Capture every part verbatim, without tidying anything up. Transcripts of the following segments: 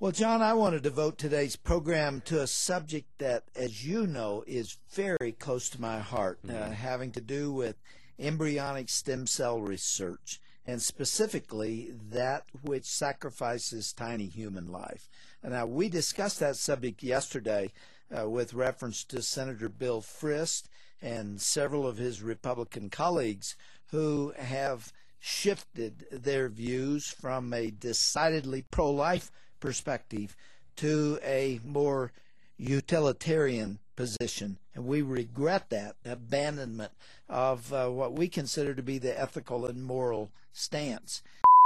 Well, John, I want to devote today's program to a subject that, as you know, is very close to my heart, uh, Mm-hmm. having to do with embryonic stem cell research, and specifically that which sacrifices tiny human life. Now, we discussed that subject yesterday uh, with reference to Senator Bill Frist and several of his Republican colleagues who have shifted their views from a decidedly pro-life perspective to a more utilitarian position. And we regret that abandonment of uh, what we consider to be the ethical and moral stance.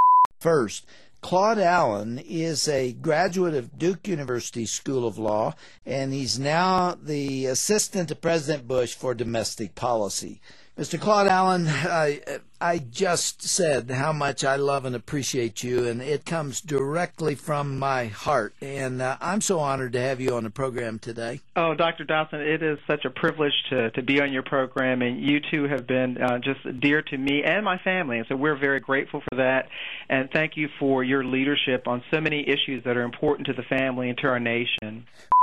First, Claude Allen is a graduate of Duke University School of Law, and he's now the assistant to President Bush for domestic policy. Mister Claude Allen, I, I just said how much I love and appreciate you, and it comes directly from my heart. And uh, I'm so honored to have you on the program today. Oh, Doctor Dawson, it is such a privilege to, to be on your program, and you two have been uh, just dear to me and my family, and so we're very grateful for that. And thank you for your leadership on so many issues that are important to the family and to our nation.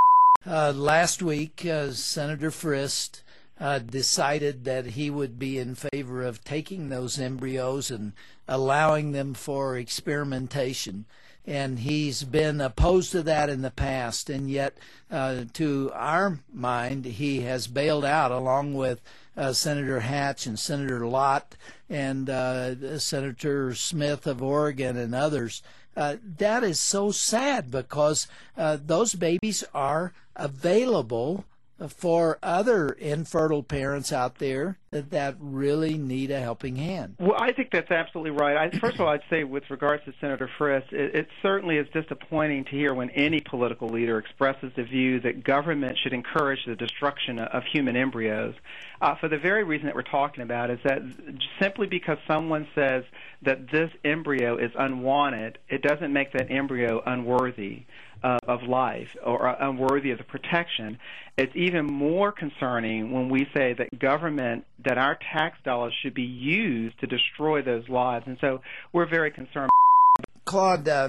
Uh, last week, uh, Senator Frist Uh, decided that he would be in favor of taking those embryos and allowing them for experimentation. And he's been opposed to that in the past, and yet, uh, to our mind, he has bailed out along with uh, Senator Hatch and Senator Lott and uh, Senator Smith of Oregon and others. Uh, that is so sad because uh, those babies are available for other infertile parents out there that, that really need a helping hand. Well, I think that's absolutely right. I, first of all, I'd say with regards to Senator Frist, it, it certainly is disappointing to hear when any political leader expresses the view that government should encourage the destruction of human embryos. Uh, for the very reason that we're talking about is that simply because someone says that this embryo is unwanted, it doesn't make that embryo unworthy Uh, of life or uh, unworthy of the protection. It's even more concerning when we say that government, that our tax dollars should be used to destroy those lives. And so we're very concerned. Claude, uh,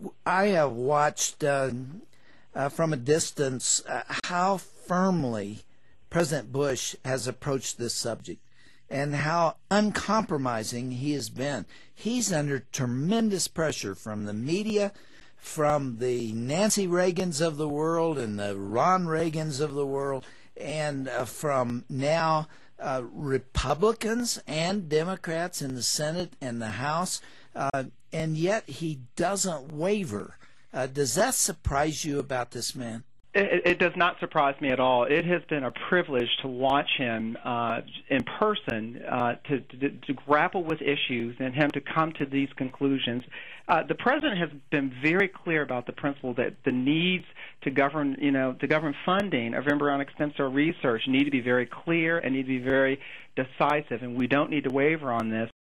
I have watched uh, uh, from a distance uh, how firmly President Bush has approached this subject and how uncompromising he has been. He's under tremendous pressure from the media, from the Nancy Reagans of the world and the Ron Reagans of the world, and uh, from now uh, Republicans and Democrats in the Senate and the House, uh, and yet he doesn't waver. Uh, does that surprise you about this man? It, it does not surprise me at all. It has been a privilege to watch him uh, in person, uh, to, to, to grapple with issues and him to come to these conclusions. Uh, the president has been very clear about the principle that the needs to govern, you know, to govern funding of embryonic stem cell research need to be very clear and need to be very decisive, and we don't need to waver on this.